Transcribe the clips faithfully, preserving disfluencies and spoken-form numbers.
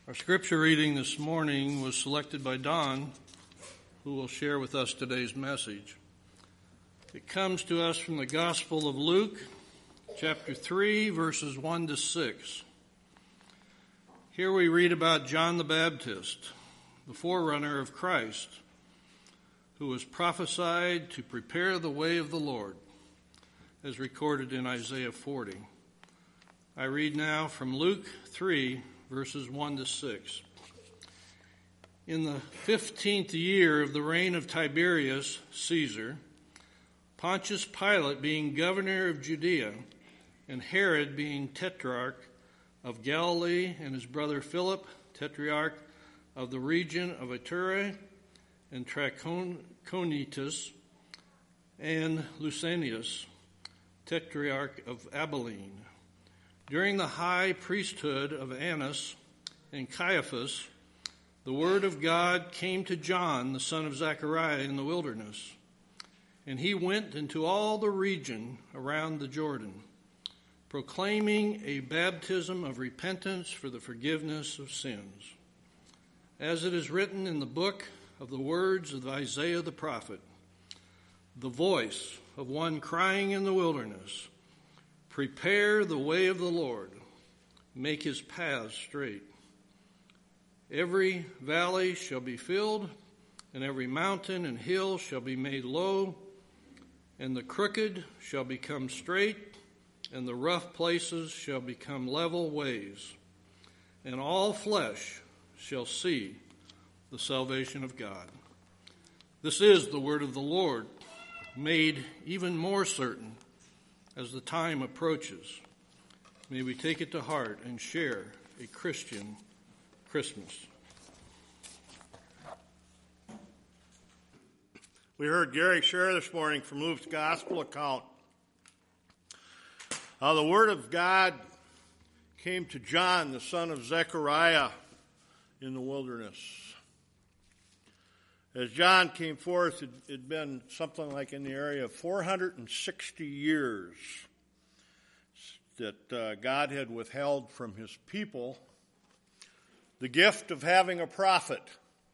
Our scripture reading this morning was selected by Don, who will share with us today's message. It comes to us from the Gospel of Luke, chapter three, verses one to six. Here we read about John the Baptist, the forerunner of Christ, who was prophesied to prepare the way of the Lord, as recorded in Isaiah forty. I read now from Luke three, verses one to six. In the fifteenth year of the reign of Tiberius Caesar, Pontius Pilate being governor of Judea, and Herod being tetrarch of Galilee, and his brother Philip, tetrarch of the region of Iturea and Trachonitis, and Lysanias, tetrarch of Abilene. During the high priesthood of Annas and Caiaphas, the word of God came to John, the son of Zechariah, in the wilderness. And he went into all the region around the Jordan, proclaiming a baptism of repentance for the forgiveness of sins, as it is written in the book of the words of Isaiah the prophet, the voice of one crying in the wilderness, prepare the way of the Lord, make his paths straight. Every valley shall be filled, and every mountain and hill shall be made low, and the crooked shall become straight, and the rough places shall become level ways, and all flesh shall see the salvation of God. This is the word of the Lord, made even more certain as the time approaches. May we take it to heart and share a Christian Christmas. We heard Gary share this morning from Luke's gospel account how the word of God came to John, the son of Zechariah, in the wilderness. As John came forth, it had been something like in the area of four hundred sixty years that uh, God had withheld from his people the gift of having a prophet.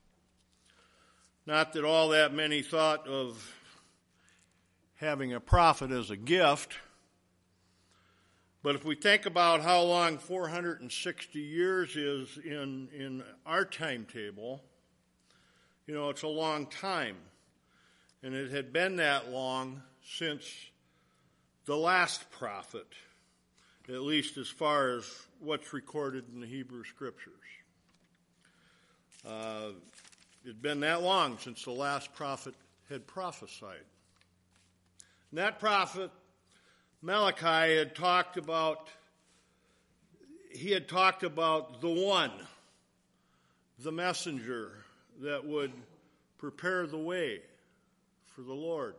Not that all that many thought of having a prophet as a gift, but if we think about how long four hundred sixty years is in, in our timetable, you know, it's a long time. And it had been that long since the last prophet, at least as far as what's recorded in the Hebrew Scriptures. Uh, it had been that long since the last prophet had prophesied. And that prophet, Malachi, had talked about, he had talked about the one, the messenger, that would prepare the way for the Lord.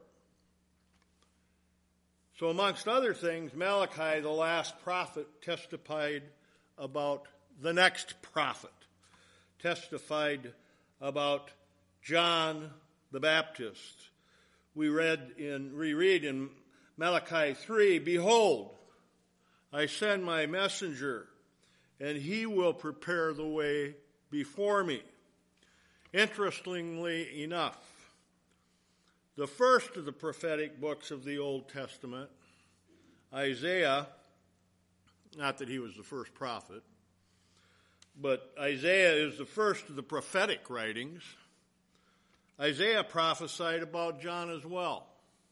So amongst other things, Malachi, the last prophet, testified about the next prophet, testified about John the Baptist. We read in, reread in Malachi three, behold, I send my messenger, and he will prepare the way before me. Interestingly enough, the first of the prophetic books of the Old Testament, Isaiah, not that he was the first prophet, but Isaiah is the first of the prophetic writings. Isaiah prophesied about John as well.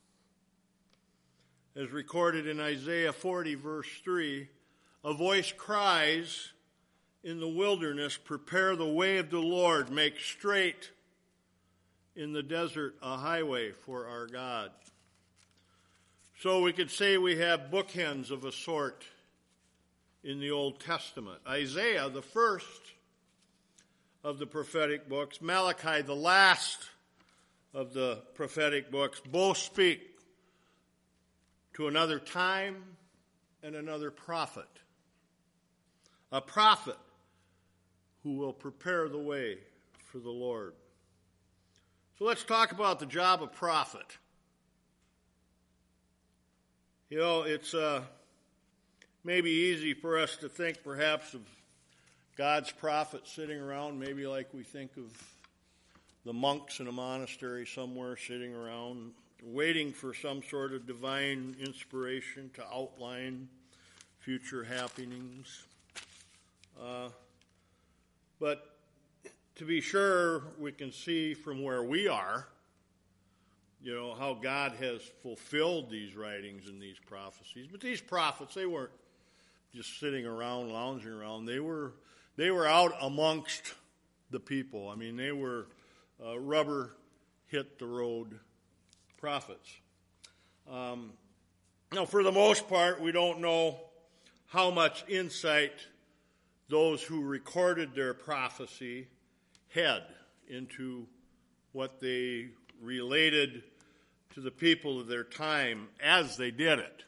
As recorded in Isaiah forty, verse three, a voice cries in the wilderness, prepare the way of the Lord, make straight in the desert a highway for our God. So we could say we have bookends of a sort in the Old Testament. Isaiah, the first of the prophetic books, Malachi, the last of the prophetic books, both speak to another time and another prophet. A prophet who will prepare the way for the Lord. So let's talk about the job of prophet. You know, it's uh, maybe easy for us to think perhaps of God's prophets sitting around, maybe like we think of the monks in a monastery somewhere sitting around, waiting for some sort of divine inspiration to outline future happenings. Uh, but to be sure, we can see from where we are, you know, how God has fulfilled these writings and these prophecies. But these prophets, they weren't just sitting around, lounging around. They were they were out amongst the people. I mean, they were uh, rubber hit the road prophets. Um, now, for the most part, we don't know how much insight those who recorded their prophecy had into what they related to the people of their time as they did it.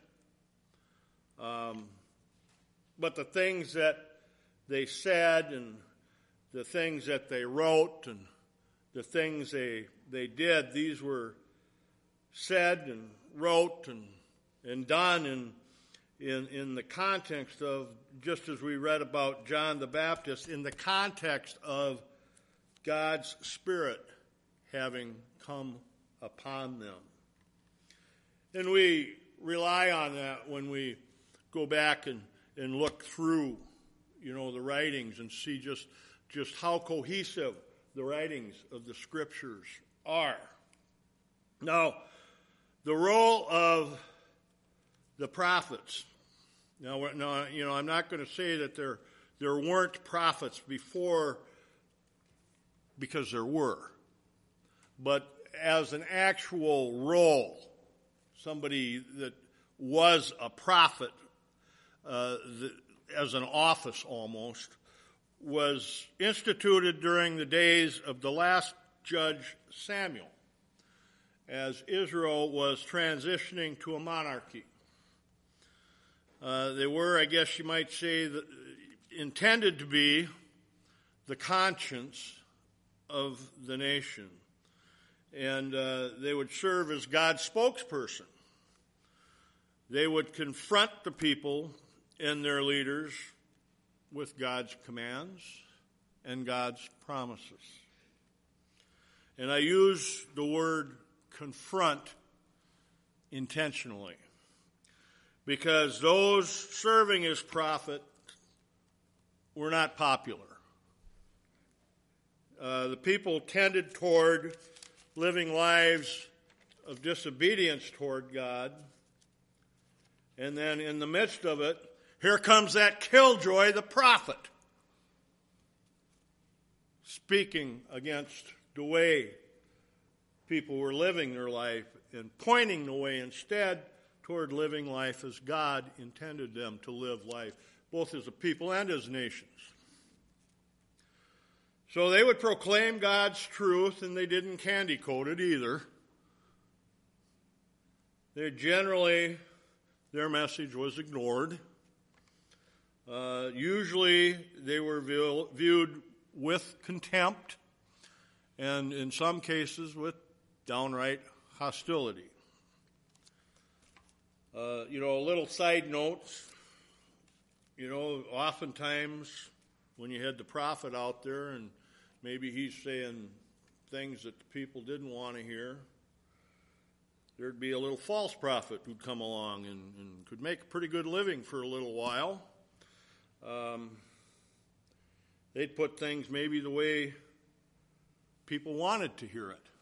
Um, but the things that they said and the things that they wrote and the things they they did, these were said and wrote and and done in in in the context of, just as we read about John the Baptist, in the context of God's Spirit having come upon them. And we rely on that when we go back and, and look through, you know, the writings and see just, just how cohesive the writings of the Scriptures are. Now, the role of the prophets. Now, now you know, I'm not going to say that there there weren't prophets before, because there were. But as an actual role, somebody that was a prophet, uh, the, as an office almost, was instituted during the days of the last judge Samuel, as Israel was transitioning to a monarchy. Uh, they were, I guess you might say, the, intended to be the conscience of the nation. And uh, they would serve as God's spokesperson. They would confront the people and their leaders with God's commands and God's promises. And I use the word confront intentionally, because those serving as prophet were not popular. Uh, the people tended toward living lives of disobedience toward God. And then in the midst of it, here comes that killjoy, the prophet, speaking against the way people were living their life and pointing the way instead toward living life as God intended them to live life, both as a people and as nations. So they would proclaim God's truth, and they didn't candy coat it either. They generally, their message was ignored. Uh, usually they were view, viewed with contempt, and in some cases with downright hostility. Uh, you know, a little side note, you know, oftentimes when you had the prophet out there and maybe he's saying things that the people didn't want to hear, there'd be a little false prophet who'd come along and, and could make a pretty good living for a little while. Um, they'd put things maybe the way people wanted to hear it.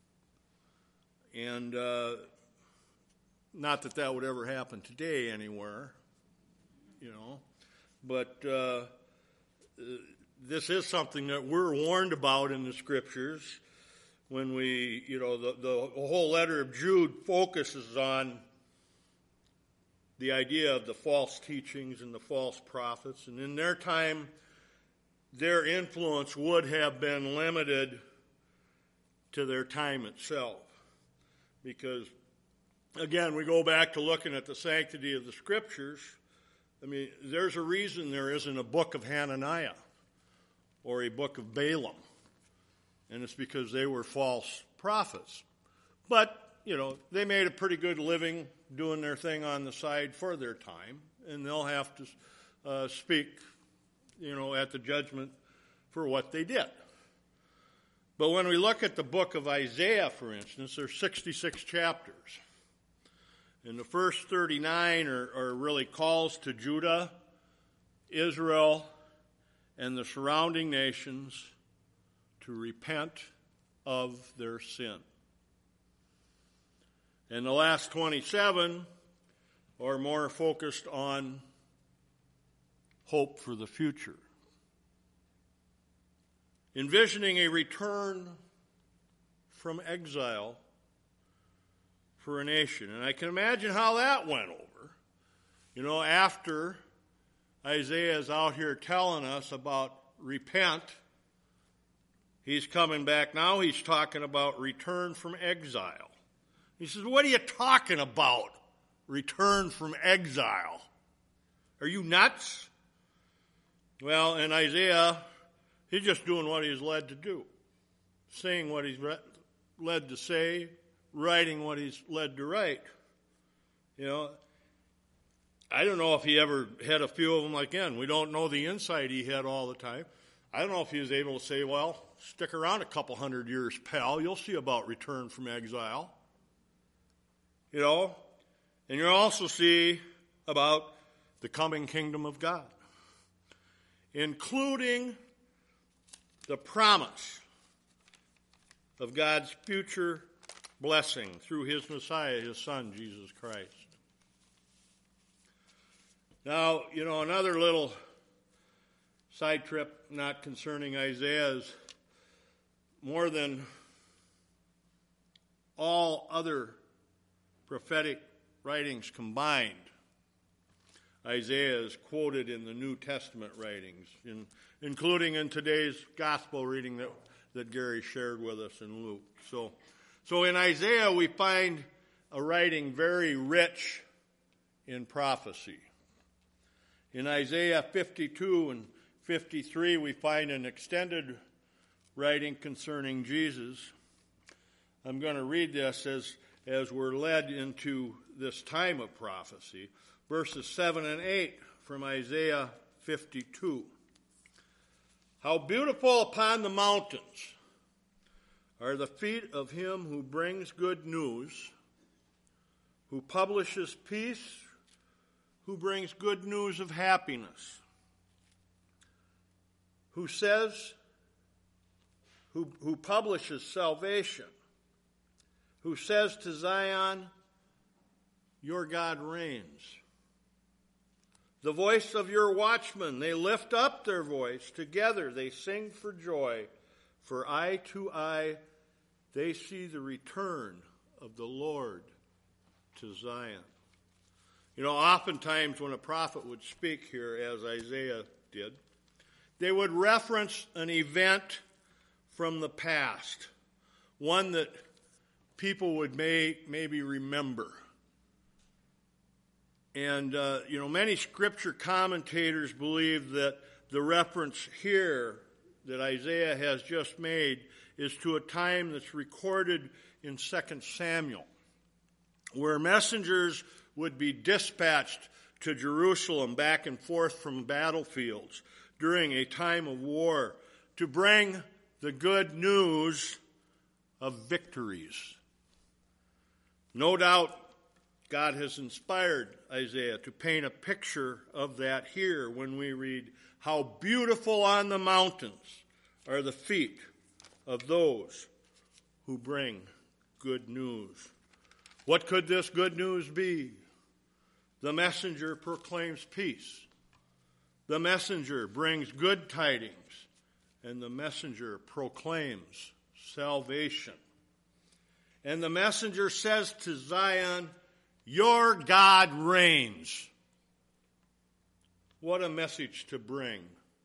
And uh, not that that would ever happen today anywhere, you know, but uh, this is something that we're warned about in the Scriptures. When we, you know, the, the whole letter of Jude focuses on the idea of the false teachings and the false prophets. And in their time, their influence would have been limited to their time itself. Because, again, we go back to looking at the sanctity of the Scriptures. I mean, there's a reason there isn't a book of Hananiah or a book of Balaam. And it's because they were false prophets. But, you know, they made a pretty good living doing their thing on the side for their time. And they'll have to uh, speak you know, at the judgment for what they did. But when we look at the book of Isaiah, for instance, there's sixty-six chapters. And the first thirty-nine are, are really calls to Judah, Israel, and the surrounding nations to repent of their sin. And the last twenty-seven are more focused on hope for the future. Envisioning a return from exile for a nation. And I can imagine how that went over. You know, after Isaiah is out here telling us about repent, he's coming back now, he's talking about return from exile. He says, what are you talking about? Return from exile. Are you nuts? Well, in Isaiah, he's just doing what he's led to do. Saying what he's led to say, writing what he's led to write. You know, I don't know if he ever had a few of them. Again, we don't know the insight he had all the time. I don't know if he was able to say, well, stick around a couple hundred years, pal. You'll see about return from exile. You know, and you'll also see about the coming kingdom of God, including the promise of God's future blessing through his Messiah, his Son, Jesus Christ. Now, you know, another little side trip, not concerning Isaiah, is more than all other prophetic writings combined, Isaiah is quoted in the New Testament writings, in, including in today's gospel reading that, that Gary shared with us in Luke. So, so in Isaiah we find a writing very rich in prophecy. In Isaiah fifty-two and fifty-three we find an extended writing concerning Jesus. I'm going to read this as, as we're led into this time of prophecy. Verses seven and eight from Isaiah fifty-two. How beautiful upon the mountains are the feet of him who brings good news, who publishes peace, who brings good news of happiness, who says, who, who publishes salvation, who says to Zion, your God reigns. The voice of your watchmen, they lift up their voice. Together they sing for joy. For eye to eye they see the return of the Lord to Zion. You know, oftentimes when a prophet would speak here, as Isaiah did, they would reference an event from the past, one that people would may, maybe remember. And, uh, you know, many scripture commentators believe that the reference here that Isaiah has just made is to a time that's recorded in Second Samuel, where messengers would be dispatched to Jerusalem back and forth from battlefields during a time of war to bring the good news of victories. No doubt God has inspired Isaiah to paint a picture of that here when we read, how beautiful on the mountains are the feet of those who bring good news. What could this good news be? The messenger proclaims peace. The messenger brings good tidings. And the messenger proclaims salvation. And the messenger says to Zion, your God reigns. What a message to bring.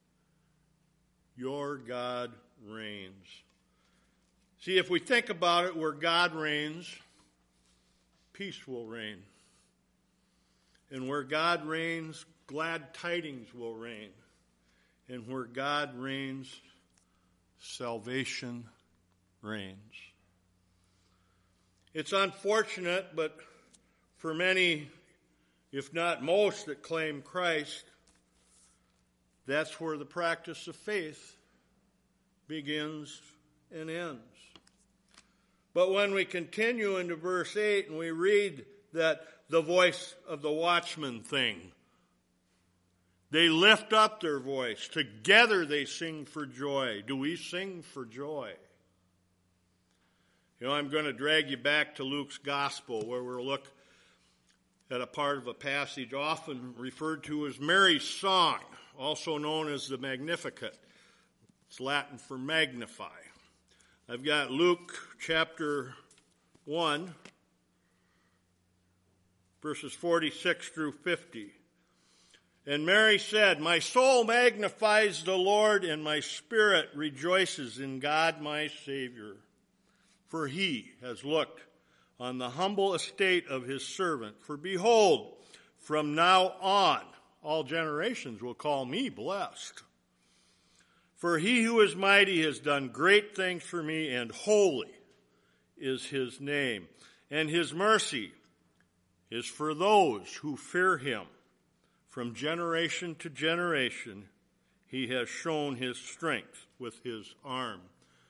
Your God reigns. See, if we think about it, where God reigns, peace will reign. And where God reigns, glad tidings will reign. And where God reigns, salvation reigns. It's unfortunate, but for many, if not most, that claim Christ, That's where the practice of faith begins and ends. But when we continue into verse eight and we read that the voice of the watchman thing, they lift up their voice. Together they sing for joy. Do we sing for joy? You know, I'm going to drag you back to Luke's gospel where we'll look at a part of a passage often referred to as Mary's song, also known as the Magnificat. It's Latin for magnify. I've got Luke chapter one, verses forty-six through fifty. And Mary said, "My soul magnifies the Lord, and my spirit rejoices in God my Savior. For he has looked on the humble estate of his servant. For behold, from now on, all generations will call me blessed. For he who is mighty has done great things for me, and holy is his name. And his mercy is for those who fear him. From generation to generation, he has shown his strength with his arm."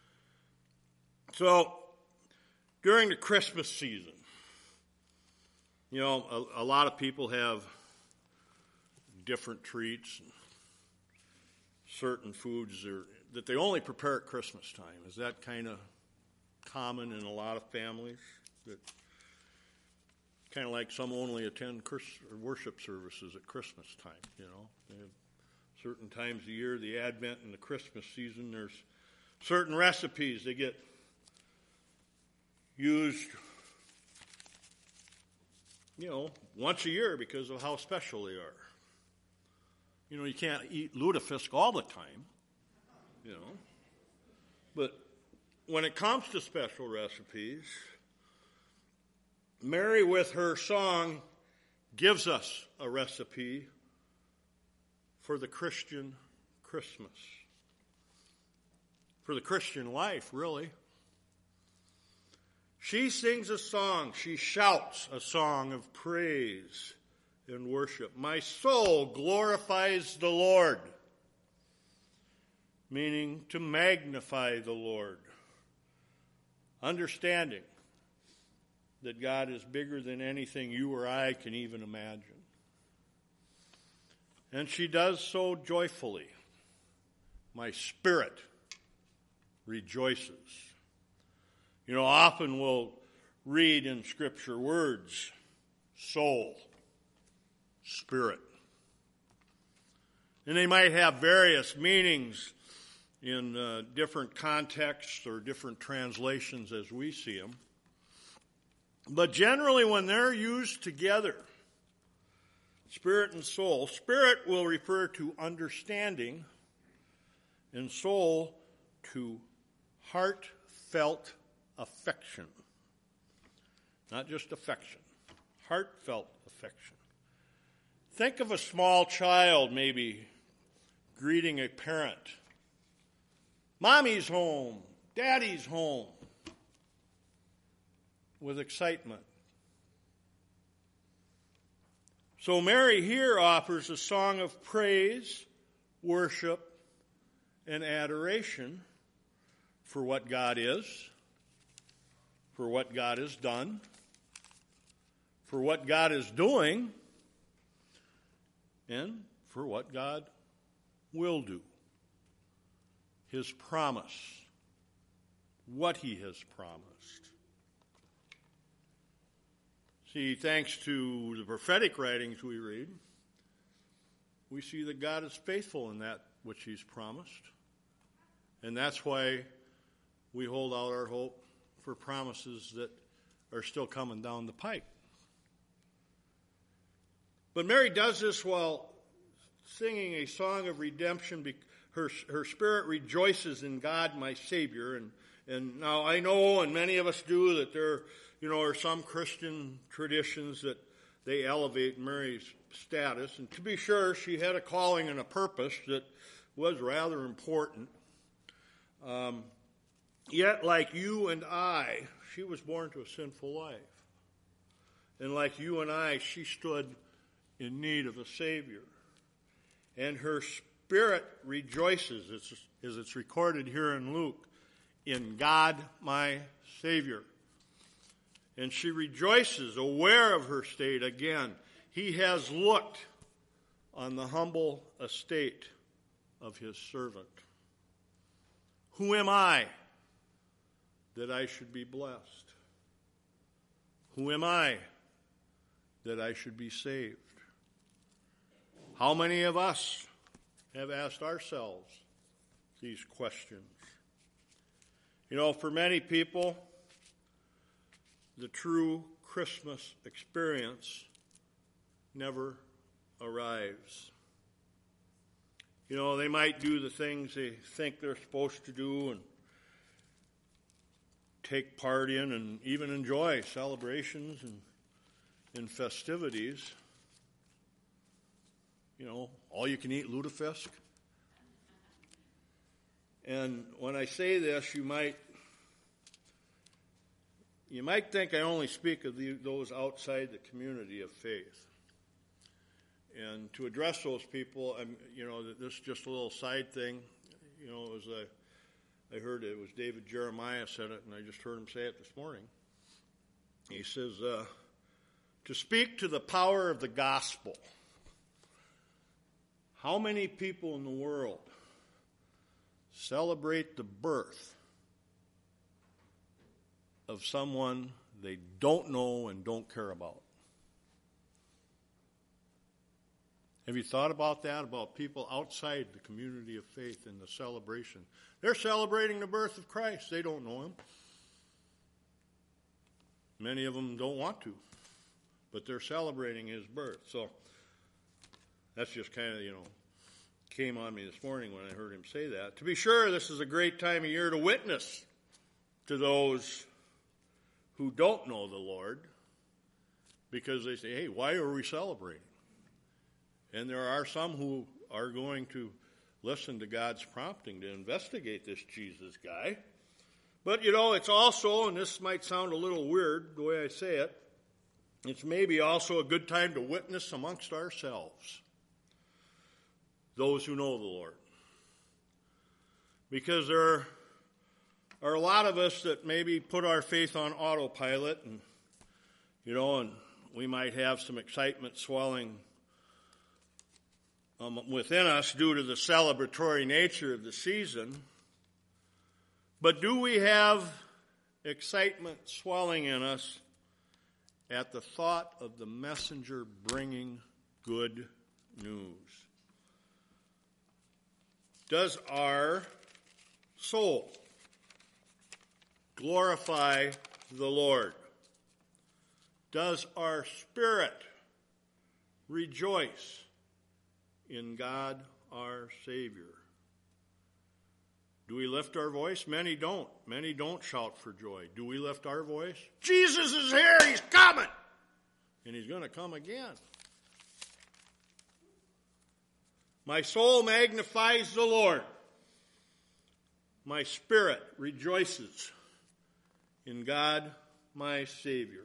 So, during the Christmas season, you know, a, a lot of people have different treats and certain foods are, that they only prepare at Christmas time. Is that kind of common in a lot of families? That kind of like some only attend Chris, or worship services at Christmas time, you know. They have certain times of year, the Advent and the Christmas season, there's certain recipes that get used, you know, once a year because of how special they are. You know, you can't eat lutefisk all the time, you know. But when it comes to special recipes, Mary, with her song, gives us a recipe for the Christian Christmas. For the Christian life, really. She sings a song. She shouts a song of praise and worship. "My soul glorifies the Lord," meaning to magnify the Lord. Understanding that God is bigger than anything you or I can even imagine. And she does so joyfully. "My spirit rejoices." You know, often we'll read in Scripture words, soul, spirit. And they might have various meanings in uh, different contexts or different translations as we see them. But generally when they're used together, spirit and soul, spirit will refer to understanding and soul to heartfelt affection. Not just affection, heartfelt affection. Think of a small child maybe greeting a parent. "Mommy's home, Daddy's home," with excitement. So Mary here offers a song of praise, worship, and adoration for what God is, for what God has done, for what God is doing, and for what God will do. His promise, what he has promised. See, thanks to the prophetic writings we read, we see that God is faithful in that which he's promised. And that's why we hold out our hope for promises that are still coming down the pike. But Mary does this while singing a song of redemption. Her, her spirit rejoices in God, my Savior. And, and now I know, and many of us do, that there you know, are some Christian traditions that they elevate Mary's status. And to be sure, she had a calling and a purpose that was rather important. Um, yet, like you and I, she was born to a sinful life. And like you and I, she stood in need of a Savior. And her spirit rejoices, it's, as it's recorded here in Luke, in God my Savior. And she rejoices, aware of her state again. He has looked on the humble estate of his servant. Who am I that I should be blessed? Who am I that I should be saved? How many of us have asked ourselves these questions? You know, for many people, the true Christmas experience never arrives. You know, they might do the things they think they're supposed to do and take part in and even enjoy celebrations and, and festivities. You know, all you can eat lutefisk. And when I say this, you might you might think I only speak of the, those outside the community of faith. And to address those people, I'm, you know, this is just a little side thing. You know, it was a, I heard it was David Jeremiah said it, and I just heard him say it this morning. He says, uh, to speak to the power of the gospel. How many people in the world celebrate the birth of someone they don't know and don't care about? Have you thought about that, about people outside the community of faith in the celebration? They're celebrating the birth of Christ. They don't know him. Many of them don't want to, but they're celebrating his birth. So that's just kind of, you know, came on me this morning when I heard him say that. To be sure, this is a great time of year to witness to those who don't know the Lord, because they say, hey, why are we celebrating? And there are some who are going to listen to God's prompting to investigate this Jesus guy. But, you know, it's also, and this might sound a little weird the way I say it, it's maybe also a good time to witness amongst ourselves, those who know the Lord. Because there are a lot of us that maybe put our faith on autopilot, and, you know, and we might have some excitement swelling Um, within us due to the celebratory nature of the season. But do we have excitement swelling in us at the thought of the messenger bringing good news? Does our soul glorify the Lord? Does our spirit rejoice in God our Savior? Do we lift our voice? Many don't. Many don't shout for joy. Do we lift our voice? Jesus is here. He's coming. And he's going to come again. My soul magnifies the Lord. My spirit rejoices in God my Savior.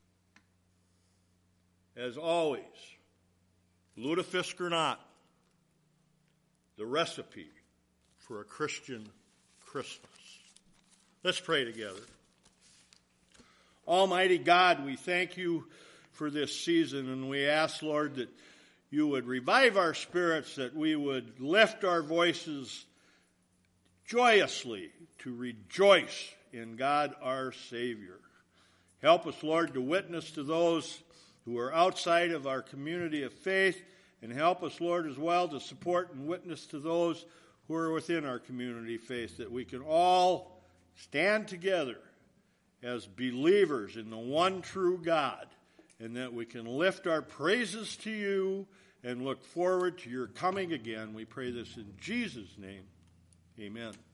As always, lutefisk or not, the recipe for a Christian Christmas. Let's pray together. Almighty God, we thank you for this season, and we ask, Lord, that you would revive our spirits, that we would lift our voices joyously to rejoice in God our Savior. Help us, Lord, to witness to those who are outside of our community of faith, and help us, Lord, as well to support and witness to those who are within our community of faith, that we can all stand together as believers in the one true God, and that we can lift our praises to you and look forward to your coming again. We pray this in Jesus' name. Amen.